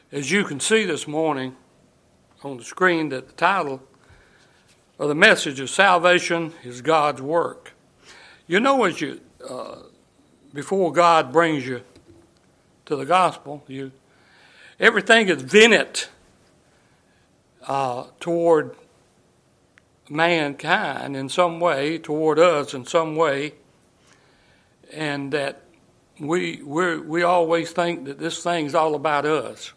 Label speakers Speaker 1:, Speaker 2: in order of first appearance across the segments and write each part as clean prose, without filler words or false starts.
Speaker 1: As you can see this morning on the screen, that the title of the message is Salvation is God's Work. You know, as you before God brings you to the gospel, everything is vented toward mankind in some way, toward us in some way, and that we always think that this thing's all about us.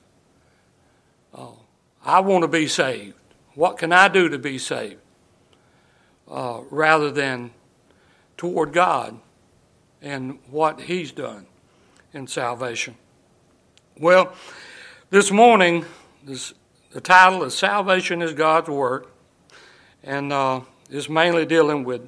Speaker 1: I want to be saved. What can I do to be saved? Rather than toward God and what He's done in salvation. Well, this morning, the title is Salvation is God's Work, and it's mainly dealing with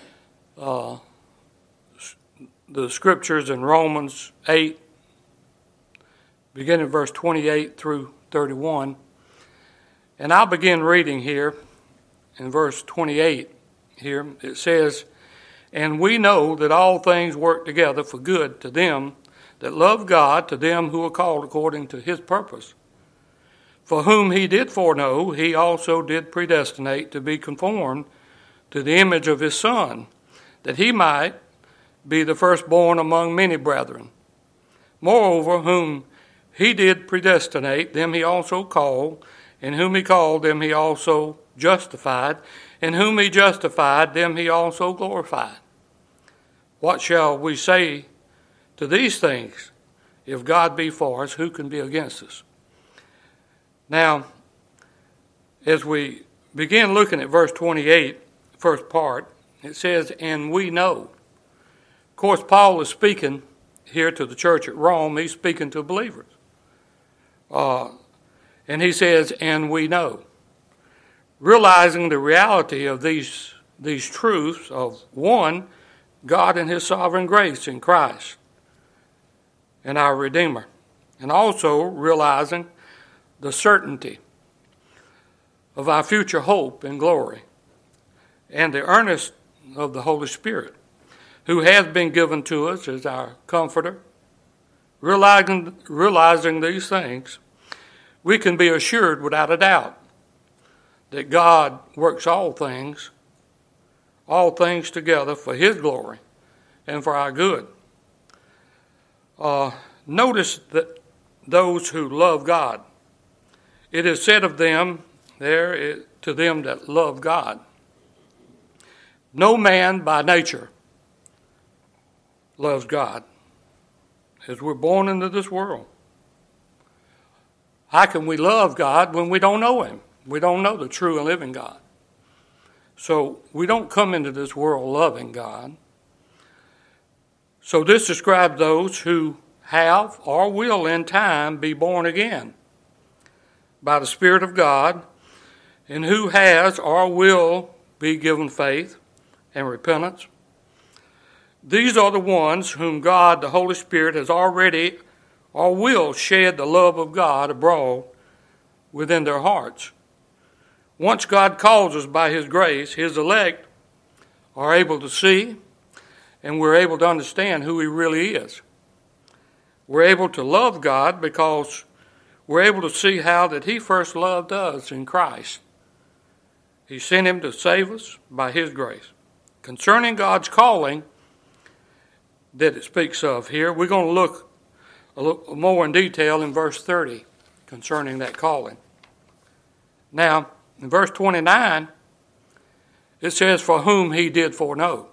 Speaker 1: the scriptures in Romans 8, beginning verse 28 through 31. And I'll begin reading here in verse 28 here. It says, "And we know that all things work together for good to them that love God, to them who are called according to His purpose. For whom He did foreknow, He also did predestinate to be conformed to the image of His Son, that He might be the firstborn among many brethren. Moreover, whom He did predestinate, them He also called, and whom He called, them He also justified, and whom He justified, them He also glorified. What shall we say to these things? If God be for us, who can be against us?" Now, as we begin looking at verse 28, first part, it says, "And we know." Of course, Paul is speaking here to the church at Rome. He's speaking to believers. And he says, "And we know." Realizing the reality of these truths of, one, God and His sovereign grace in Christ and our Redeemer. And also realizing the certainty of our future hope and glory and the earnest of the Holy Spirit, who has been given to us as our comforter. Realizing these things, we can be assured without a doubt that God works all things together for His glory and for our good. Notice that those who love God, it is said of them there, to them that love God, no man by nature loves God, as we're born into this world. How can we love God when we don't know Him? We don't know the true and living God. So we don't come into this world loving God. So this describes those who have or will in time be born again by the Spirit of God, and who has or will be given faith and repentance. These are the ones whom God, the Holy Spirit, has already or will shed the love of God abroad within their hearts. Once God calls us by His grace, His elect are able to see, and we're able to understand who He really is. We're able to love God because we're able to see how that He first loved us in Christ. He sent Him to save us by His grace. Concerning God's calling that it speaks of here, we're going to look a little more in detail in verse 30 concerning that calling. Now, in verse 29, it says, "For whom He did foreknow."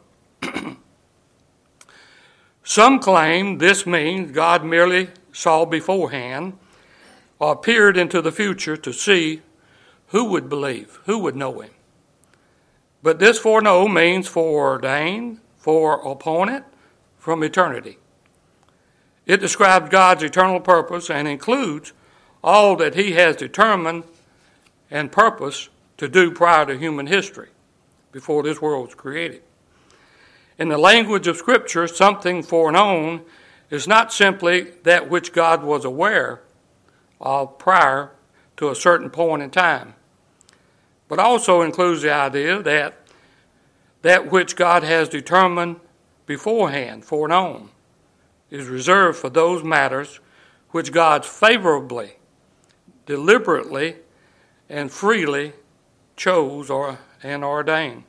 Speaker 1: Some claim this means God merely saw beforehand or peered into the future to see who would believe, who would know Him. But this foreknow means foreordained, foreappointed from eternity. It describes God's eternal purpose and includes all that He has determined and purposed to do prior to human history, before this world was created. In the language of Scripture, something foreknown is not simply that which God was aware of prior to a certain point in time, but also includes the idea that that which God has determined beforehand, foreknown, is reserved for those matters which God favorably deliberately and freely chose and ordained.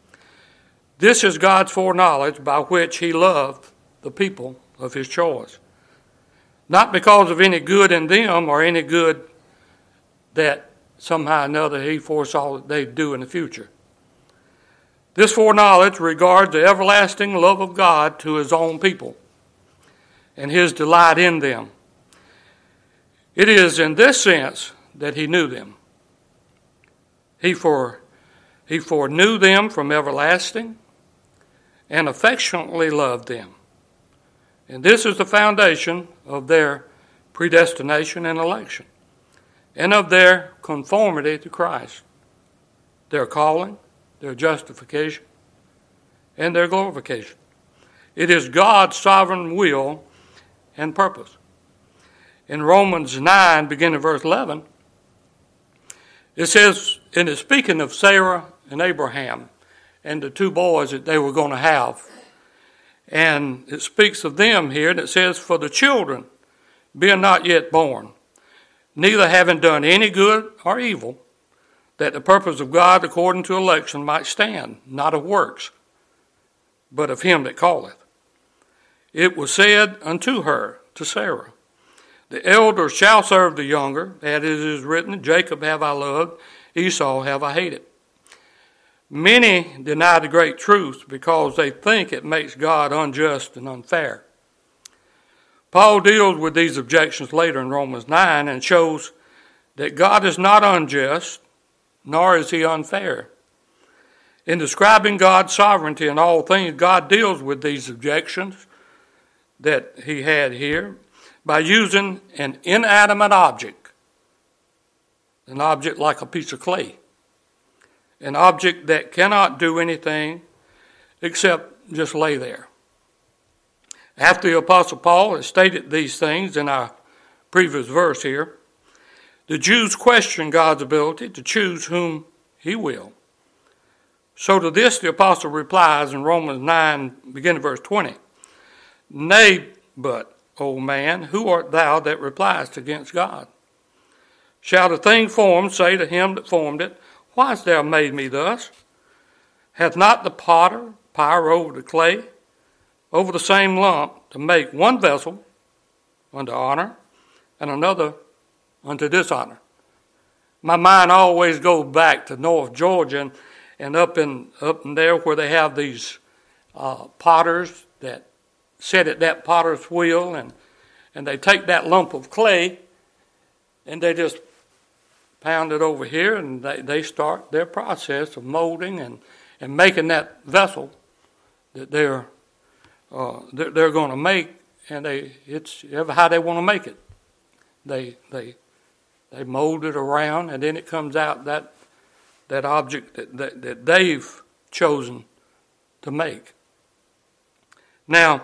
Speaker 1: This is God's foreknowledge by which he loved the people of his choice. Not because of any good in them or any good that somehow or another he foresaw that they'd do in the future. This foreknowledge regards the everlasting love of God to his own people and his delight in them. It is in this sense that he knew them. He foreknew them from everlasting and affectionately loved them. And this is the foundation of their predestination and election, and of their conformity to Christ, their calling, their justification, and their glorification. It is God's sovereign will and purpose. In Romans 9, beginning verse 11, it says, and it's speaking of Sarah and Abraham and the two boys that they were going to have. And it speaks of them here, and it says, for the children being not yet born, neither having done any good or evil, that the purpose of God according to election might stand, not of works, but of him that calleth. It was said unto her, to Sarah, the elder shall serve the younger, as it is written, Jacob have I loved, Esau have I hated. Many deny the great truth because they think it makes God unjust and unfair. Paul deals with these objections later in Romans 9 and shows that God is not unjust, nor is he unfair. In describing God's sovereignty in all things, God deals with these objections that he had here by using an inanimate object, an object like a piece of clay, an object that cannot do anything except just lay there. After the Apostle Paul has stated these things in our previous verse here, the Jews question God's ability to choose whom he will. So to this the Apostle replies in Romans 9, beginning verse 20, Nay, but, O man, who art thou that repliest against God? Shall the thing formed say to him that formed it, Why hast thou made me thus? Hath not the potter power over the clay, over the same lump, to make one vessel unto honor and another unto dishonor? My mind always goes back to North Georgia and up in there where they have these potters that sit at that potter's wheel, and they take that lump of clay and they just pound it over here, and they start their process of molding and making that vessel that they're going to make, and it's ever how they want to make it. They mold it around, and then it comes out that object that they've chosen to make. Now,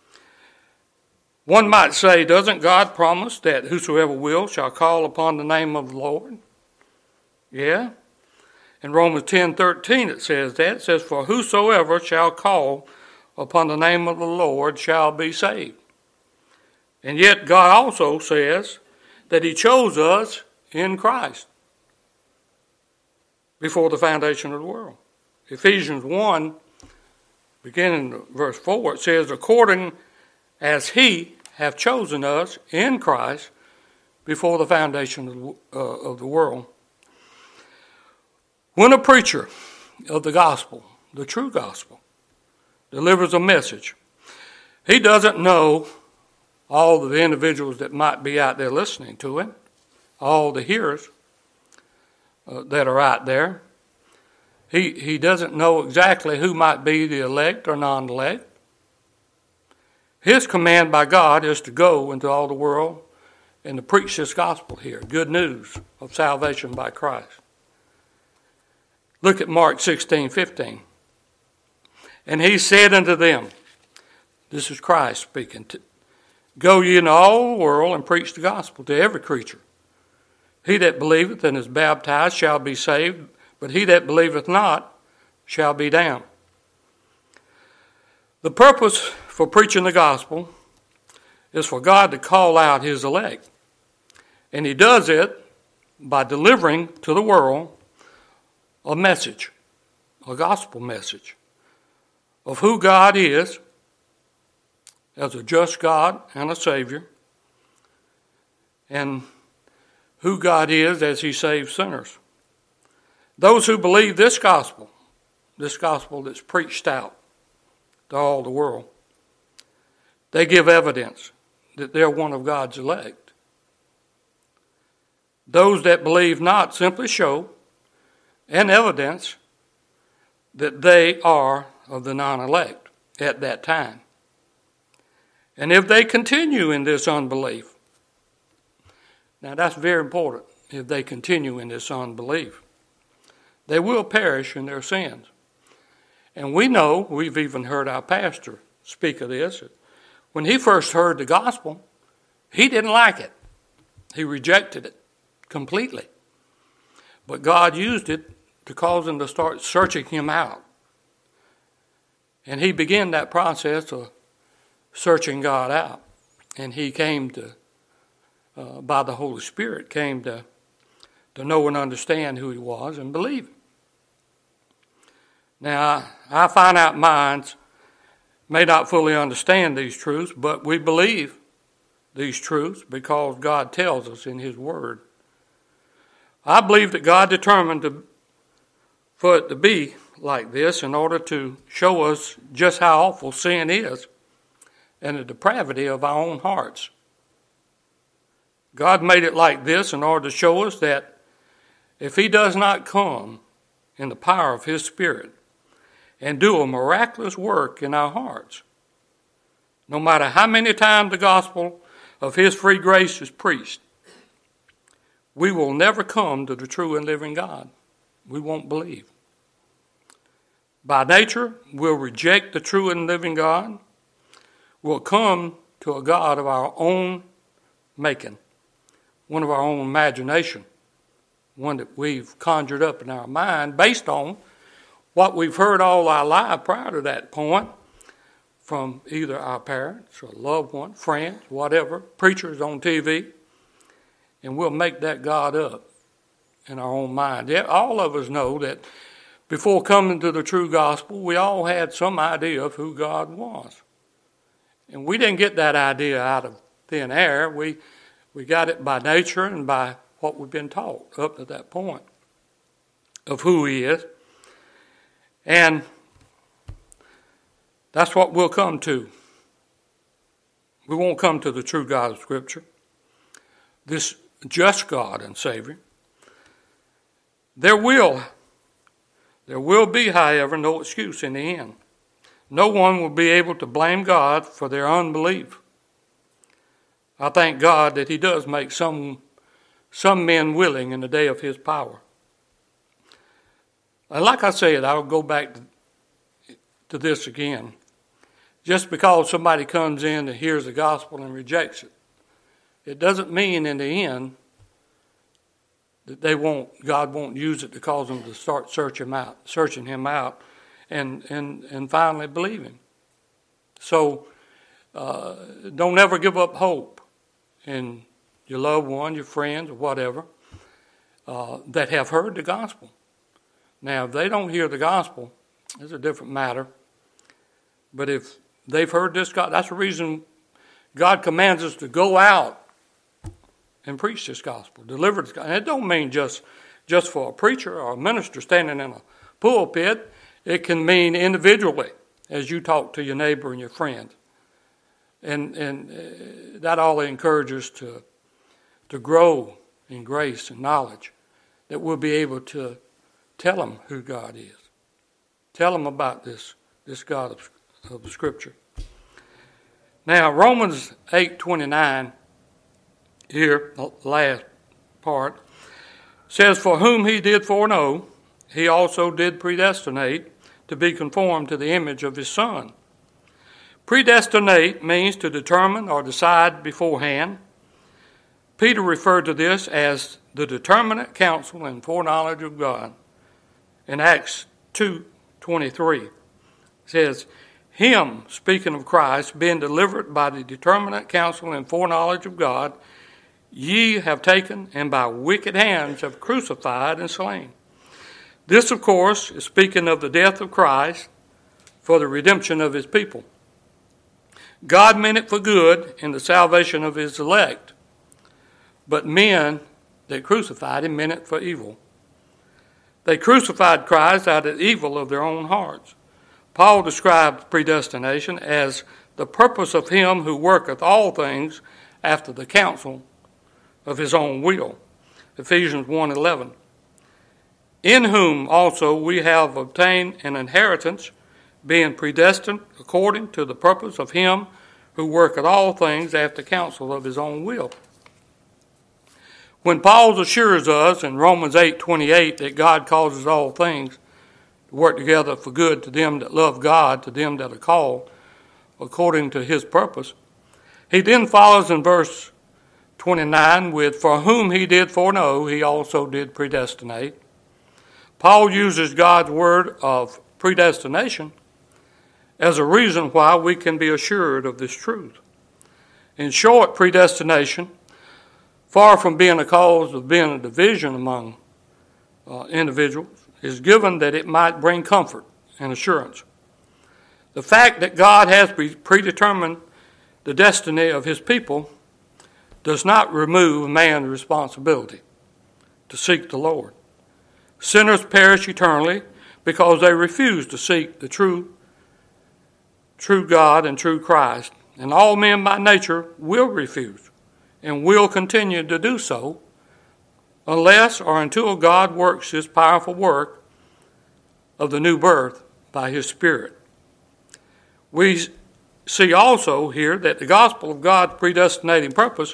Speaker 1: one might say, doesn't God promise that whosoever will shall call upon the name of the Lord? Yeah. In Romans 10:13 it says that. It says, For whosoever shall call upon the name of the Lord shall be saved. And yet God also says that he chose us in Christ before the foundation of the world. Ephesians 1, beginning verse 4, it says, According as he have chosen us in Christ before the foundation of the world. When a preacher of the gospel, the true gospel, delivers a message, he doesn't know all of the individuals that might be out there listening to him, all the hearers that are out there. He doesn't know exactly who might be the elect or non-elect. His command by God is to go into all the world and to preach this gospel here, good news of salvation by Christ. Look at Mark 16:15. And he said unto them, this is Christ speaking, Go ye into all the world and preach the gospel to every creature. He that believeth and is baptized shall be saved, but he that believeth not shall be damned. The purpose for preaching the gospel is for God to call out his elect. And he does it by delivering to the world a message, a gospel message of who God is as a just God and a Savior, and who God is as He saves sinners. Those who believe this gospel that's preached out to all the world, they give evidence that they're one of God's elect. Those that believe not simply show an evidence that they are of the non-elect at that time. And if they continue in this unbelief, now that's very important, if they continue in this unbelief, they will perish in their sins. And we know, we've even heard our pastor speak of this, when he first heard the gospel, he didn't like it. He rejected it completely. But God used it to cause him to start searching him out. And he began that process of searching God out. And he came to, by the Holy Spirit, came to know and understand who he was and believe him. Now, our finite minds may not fully understand these truths, but we believe these truths because God tells us in his word. I believe that God determined for it to be like this in order to show us just how awful sin is and the depravity of our own hearts. God made it like this in order to show us that if he does not come in the power of his Spirit and do a miraculous work in our hearts, no matter how many times the gospel of his free grace is preached, we will never come to the true and living God. We won't believe. By nature, we'll reject the true and living God. We'll come to a God of our own making, one of our own imagination, one that we've conjured up in our mind based on what we've heard all our life prior to that point from either our parents or loved ones, friends, whatever, preachers on TV, and we'll make that God up in our own mind. All of us know that before coming to the true gospel, we all had some idea of who God was. And we didn't get that idea out of thin air. We got it by nature and by what we've been taught up to that point of who he is. And that's what we'll come to. We won't come to the true God of Scripture, this just God and Savior. There will be, however, no excuse in the end. No one will be able to blame God for their unbelief. I thank God that he does make some men willing in the day of his power. And like I said, I'll go back to this again. Just because somebody comes in and hears the gospel and rejects it, it doesn't mean in the end that God won't use it to cause them to start searching him out, and finally believe him. So don't ever give up hope in your loved one, your friends, or whatever, that have heard the gospel. Now, if they don't hear the gospel, it's a different matter. But if they've heard this God, that's the reason God commands us to go out and preach this gospel, deliver this gospel. And it don't mean just for a preacher or a minister standing in a pulpit. It can mean individually as you talk to your neighbor and your friend. And that all encourages us to grow in grace and knowledge, that we'll be able to tell them who God is. Tell them about this God of the Scripture. Now, Romans 8:29, here, the last part, says, "For whom he did foreknow, he also did predestinate to be conformed to the image of his Son." Predestinate means to determine or decide beforehand. Peter referred to this as the determinate counsel and foreknowledge of God. In Acts 2:23, it says, "Him," speaking of Christ, "being delivered by the determinate counsel and foreknowledge of God, ye have taken, and by wicked hands have crucified and slain. This, of course, is speaking of the death of Christ for the redemption of his people. God meant it for good in the salvation of his elect, but men that crucified him meant it for evil. They crucified Christ out of the evil of their own hearts. Paul described predestination as the purpose of him who worketh all things after the counsel of his own will. Ephesians 1:11. In whom also we have obtained an inheritance, being predestined according to the purpose of him who worketh all things after the counsel of his own will. When Paul assures us in Romans 8:28 that God causes all things to work together for good to them that love God, to them that are called according to his purpose, he then follows in verse 29 with, for whom he did foreknow, he also did predestinate. Paul uses God's word of predestination as a reason why we can be assured of this truth. In short, predestination, far from being a cause of being a division among individuals, is given that it might bring comfort and assurance. The fact that God has predetermined the destiny of his people does not remove man's responsibility to seek the Lord. Sinners perish eternally because they refuse to seek the true God and true Christ, and all men by nature will refuse and will continue to do so unless or until God works his powerful work of the new birth by his Spirit. We see also here that the gospel of God's predestinating purpose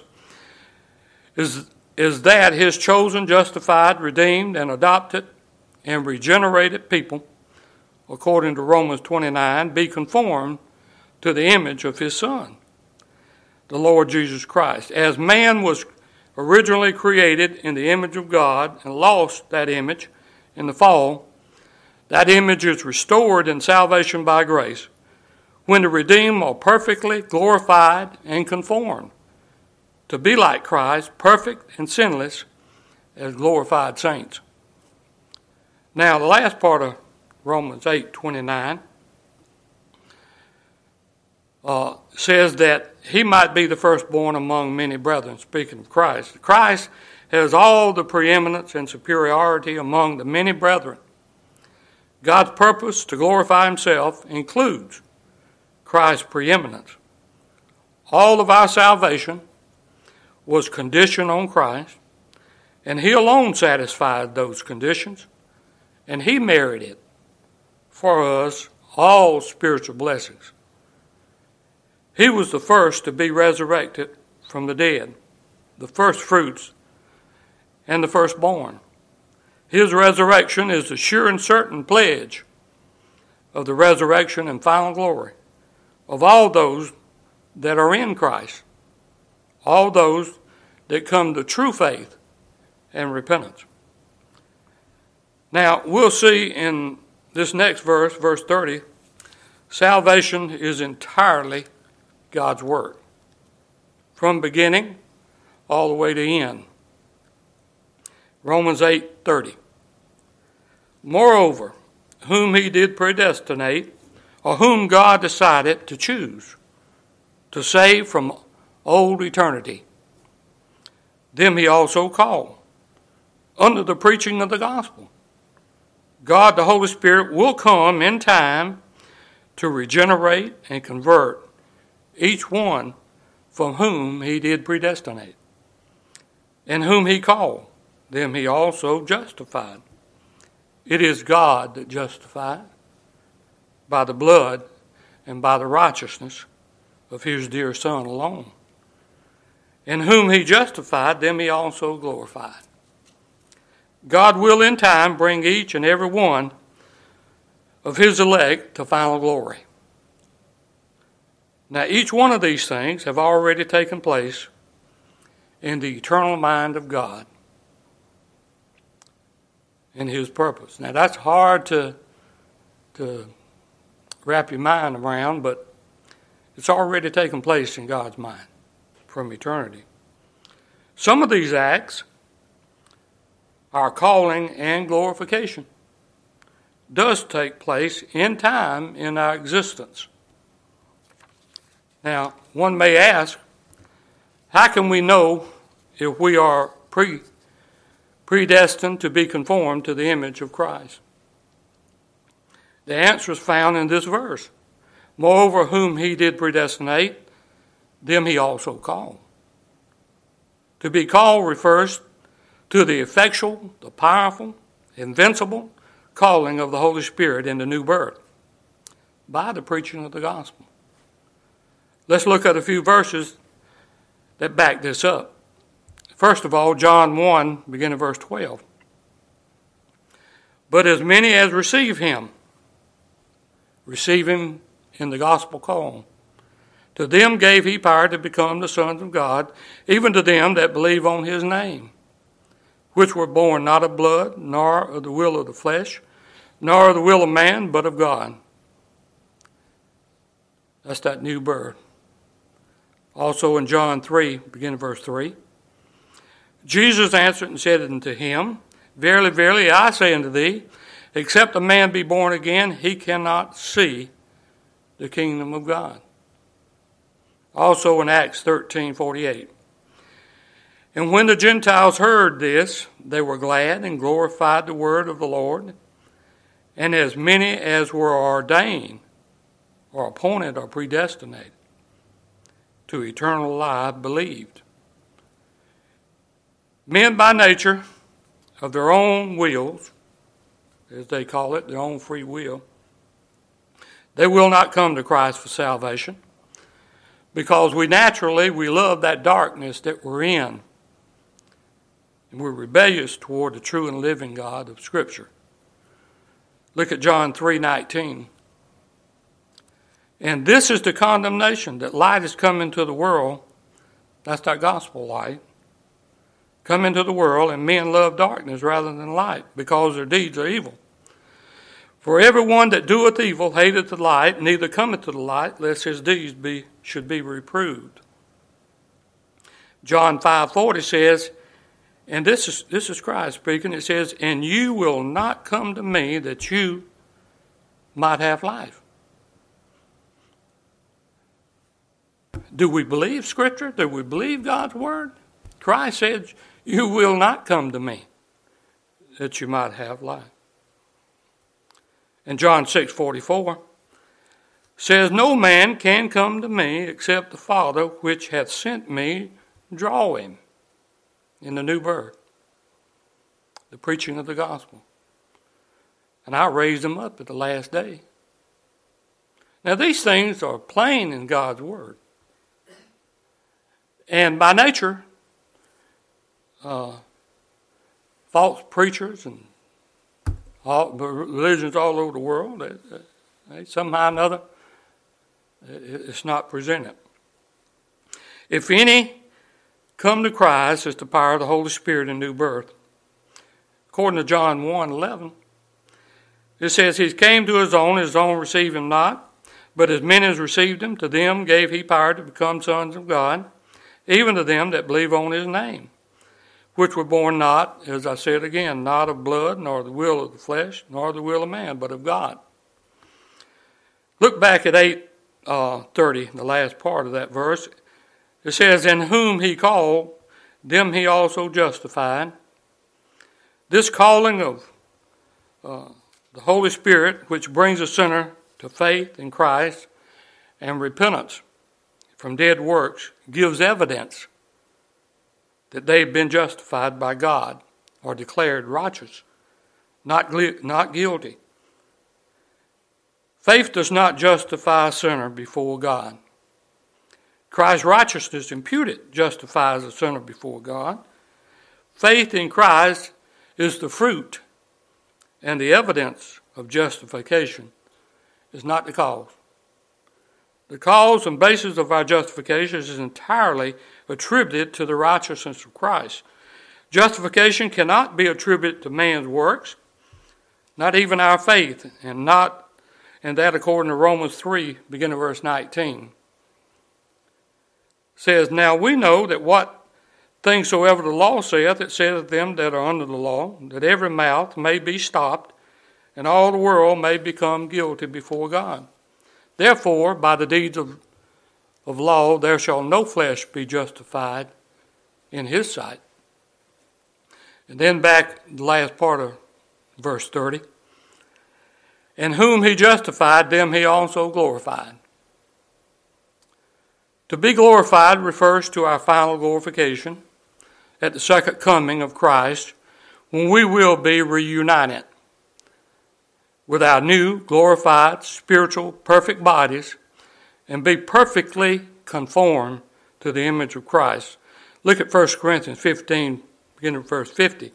Speaker 1: is that his chosen, justified, redeemed, and adopted and regenerated people, according to Romans 29, be conformed to the image of his Son, the Lord Jesus Christ. As man was originally created in the image of God and lost that image in the fall, that image is restored in salvation by grace when the redeemed are perfectly glorified and conformed to be like Christ, perfect and sinless as glorified saints. Now, the last part of Romans 8:29 says that he might be the firstborn among many brethren, speaking of Christ. Christ has all the preeminence and superiority among the many brethren. God's purpose to glorify himself includes Christ's preeminence. All of our salvation was conditioned on Christ, and he alone satisfied those conditions, and he merited for us all spiritual blessings. He was the first to be resurrected from the dead, the first fruits and the firstborn. His resurrection is the sure and certain pledge of the resurrection and final glory of all those that are in Christ, all those that come to true faith and repentance. Now, we'll see in this next verse, verse 30, salvation is entirely God's work, from beginning all the way to end. Romans 8:30. Moreover, whom he did predestinate, or whom God decided to choose, to save from old eternity, them he also called, under the preaching of the gospel. God, the Holy Spirit, will come in time to regenerate and convert each one from whom he did predestinate. And whom he called, them he also justified. It is God that justified by the blood and by the righteousness of his dear Son alone. And whom he justified, them he also glorified. God will in time bring each and every one of his elect to final glory. Now, each one of these things have already taken place in the eternal mind of God and his purpose. Now, that's hard to wrap your mind around, but it's already taken place in God's mind from eternity. Some of these acts, our calling and glorification, does take place in time in our existence. Now, one may ask, how can we know if we are predestined to be conformed to the image of Christ? The answer is found in this verse. Moreover, whom he did predestinate, them he also called. To be called refers to the effectual, the powerful, invincible calling of the Holy Spirit in the new birth by the preaching of the gospel. Let's look at a few verses that back this up. First of all, John 1, beginning verse 12. But as many as receive him in the gospel call, to them gave he power to become the sons of God, even to them that believe on his name, which were born not of blood, nor of the will of the flesh, nor of the will of man, but of God. That's that new birth. Also in John 3, beginning verse 3, Jesus answered and said unto him, Verily, verily, I say unto thee, except a man be born again, he cannot see the kingdom of God. Also in Acts 13:48. And when the Gentiles heard this, they were glad and glorified the word of the Lord. And as many as were ordained, or appointed, or predestinated to eternal life believed. Men by nature, of their own wills, as they call it, their own free will, they will not come to Christ for salvation because we love that darkness that we're in. And we're rebellious toward the true and living God of Scripture. Look at John 3:19. And this is the condemnation, that light has come into the world. That's that gospel light. Come into the world, and men love darkness rather than light, because their deeds are evil. For everyone that doeth evil hateth the light, neither cometh to the light, lest his deeds should be reproved. John 5:40 says, and this is Christ speaking, it says, and you will not come to me that you might have life. Do we believe Scripture? Do we believe God's Word? Christ said, you will not come to me that you might have life. And John 6:44 says, no man can come to me except the Father which hath sent me draw him. In the new birth, the preaching of the gospel. And I raised him up at the last day. Now these things are plain in God's Word. And by nature, false preachers and religions all over the world, they somehow or another, it's not presented. If any come to Christ, is the power of the Holy Spirit in new birth. According to John 1:11, it says, he came to his own received him not, but as many as received him, to them gave he power to become sons of God, even to them that believe on his name, which were born not, as I said again, not of blood, nor the will of the flesh, nor the will of man, but of God. Look back at 8:30, the last part of that verse. It says, in whom he called, them he also justified. This calling of the Holy Spirit, which brings a sinner to faith in Christ and repentance from dead works, gives evidence that they've been justified by God or declared righteous, not guilty. Faith does not justify a sinner before God. Christ's righteousness imputed justifies a sinner before God. Faith in Christ is the fruit and the evidence of justification. Is not the cause. The cause and basis of our justification is entirely attributed to the righteousness of Christ. Justification cannot be attributed to man's works, not even our faith, and that according to Romans 3, beginning verse 19. Says, now we know that what things soever the law saith, it saith of them that are under the law, that every mouth may be stopped, and all the world may become guilty before God. Therefore, by the deeds of law, there shall no flesh be justified in his sight. And then back the last part of verse 30. And whom he justified, them he also glorified. To be glorified refers to our final glorification at the second coming of Christ, when we will be reunited with our new, glorified, spiritual, perfect bodies and be perfectly conformed to the image of Christ. Look at 1 Corinthians 15, beginning of verse 50.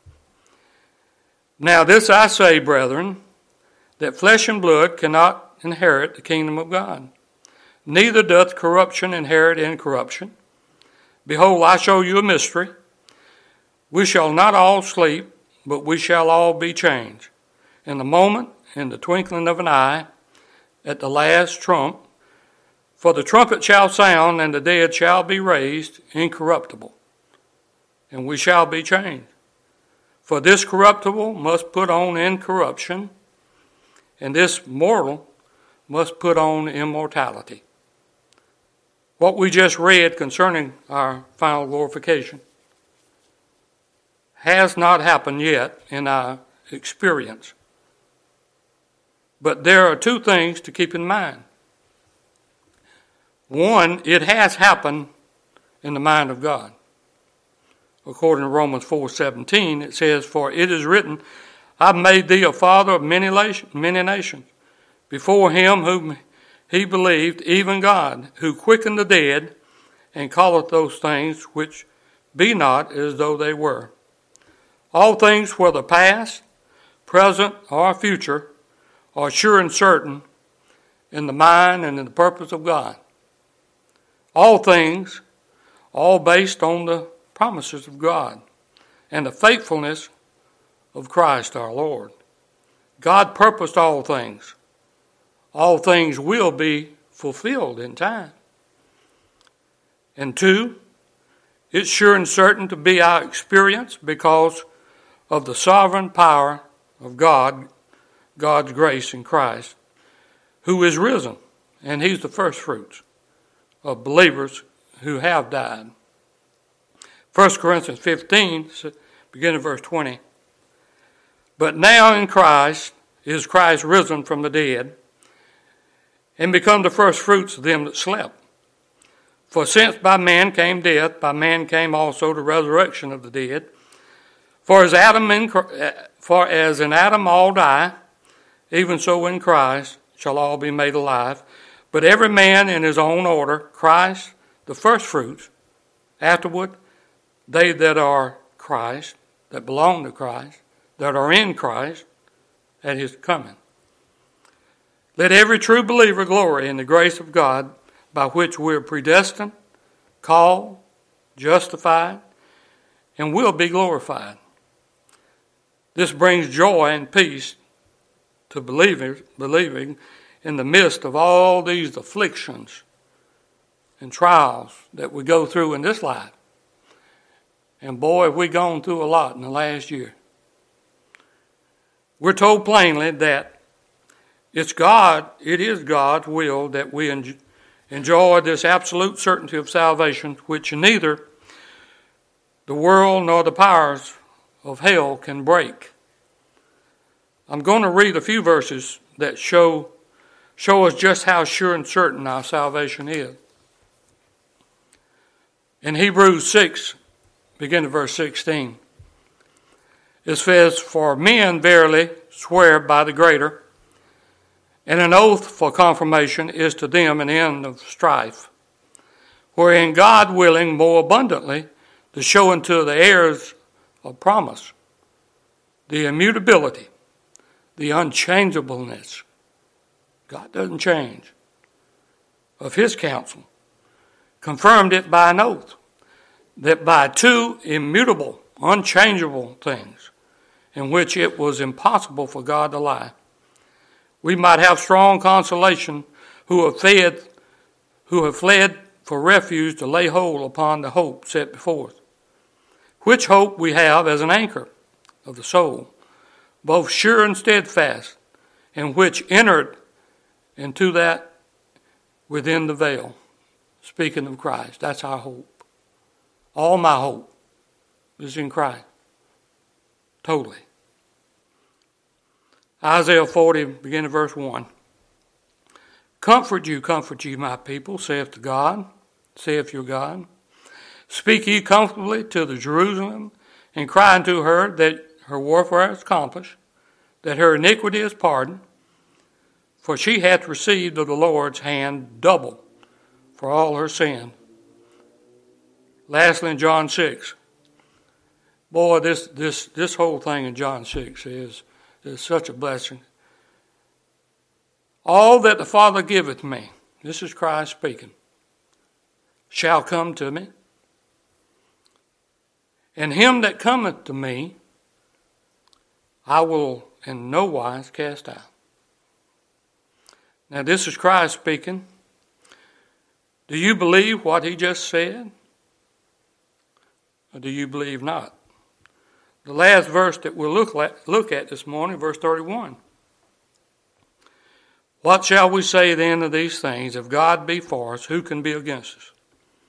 Speaker 1: Now this I say, brethren, that flesh and blood cannot inherit the kingdom of God, neither doth corruption inherit incorruption. Behold, I show you a mystery. We shall not all sleep, but we shall all be changed. In the moment, in the twinkling of an eye, at the last trump, for the trumpet shall sound, and the dead shall be raised incorruptible, and we shall be changed. For this corruptible must put on incorruption, and this mortal must put on immortality. What we just read concerning our final glorification has not happened yet in our experience. But there are two things to keep in mind. One, it has happened in the mind of God. According to Romans 4:17, it says, for it is written, I've made thee a father of many nations, before him whom he believed, even God, who quickened the dead, and calleth those things which be not as though they were. All things, whether past, present, or future, are sure and certain in the mind and in the purpose of God. All things, all based on the promises of God and the faithfulness of Christ our Lord. God purposed all things. All things will be fulfilled in time. And two, it's sure and certain to be our experience because of the sovereign power of God, God's grace in Christ, who is risen, and he's the first fruits of believers who have died. 1 Corinthians 15, beginning verse 20. But now in Christ is Christ risen from the dead, and become the first fruits of them that slept. For since by man came death, by man came also the resurrection of the dead. For as in Adam all die, even so in Christ shall all be made alive. But every man in his own order, Christ the first fruits, afterward they that are Christ, that belong to Christ, that are in Christ at his coming. Let every true believer glory in the grace of God by which we are predestined, called, justified, and will be glorified. This brings joy and peace to believing in the midst of all these afflictions and trials that we go through in this life. And boy, have we gone through a lot in the last year. We're told plainly that it is God's will that we enjoy this absolute certainty of salvation, which neither the world nor the powers of hell can break. I'm going to read a few verses that show us just how sure and certain our salvation is. In Hebrews 6, beginning at verse 16, it says, for men verily swear by the greater, and an oath for confirmation is to them an end of strife, wherein God willing more abundantly to show unto the heirs of promise the immutability, the unchangeableness, God doesn't change, of his counsel, confirmed it by an oath, that by two immutable, unchangeable things, in which it was impossible for God to lie, we might have strong consolation who have fled for refuge to lay hold upon the hope set before us. which hope we have as an anchor of the soul, both sure and steadfast, and which entered into that within the veil. Speaking of Christ, that's our hope. All my hope is in Christ. Totally. Isaiah 40, beginning of verse 1. Comfort ye, my people, saith your God. Speak ye comfortably to the Jerusalem, and cry unto her that her warfare is accomplished, that her iniquity is pardoned, for she hath received of the Lord's hand double for all her sin. Lastly, in John 6. Boy, this whole thing in John 6 is such a blessing. All that the Father giveth me, this is Christ speaking, shall come to me. And him that cometh to me, I will in no wise cast out. Now this is Christ speaking. Do you believe what he just said? Or do you believe not? The last verse that we'll look at this morning, verse 31. What shall we say then of these things? If God be for us, who can be against us?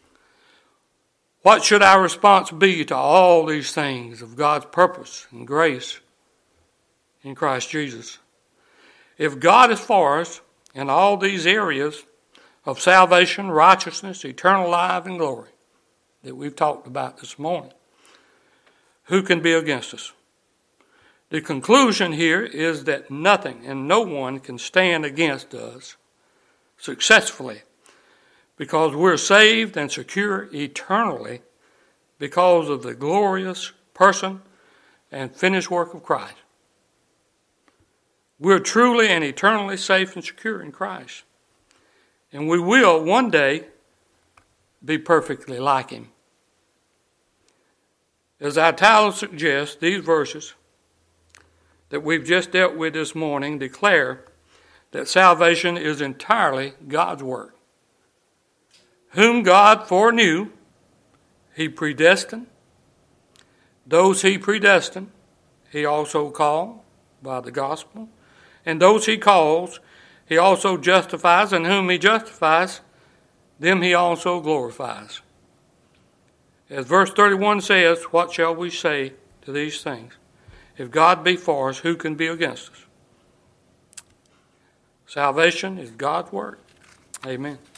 Speaker 1: What should our response be to all these things of God's purpose and grace in Christ Jesus? If God is for us in all these areas of salvation, righteousness, eternal life, and glory that we've talked about this morning, who can be against us? The conclusion here is that nothing and no one can stand against us successfully, because we're saved and secure eternally because of the glorious person and finished work of Christ. We're truly and eternally safe and secure in Christ. And we will one day be perfectly like him. As our title suggests, these verses that we've just dealt with this morning declare that salvation is entirely God's work. Whom God foreknew, he predestined. Those he predestined, he also called by the gospel. And those he calls, he also justifies. And whom he justifies, them he also glorifies. As verse 31 says, what shall we say to these things? If God be for us, who can be against us? Salvation is God's work. Amen.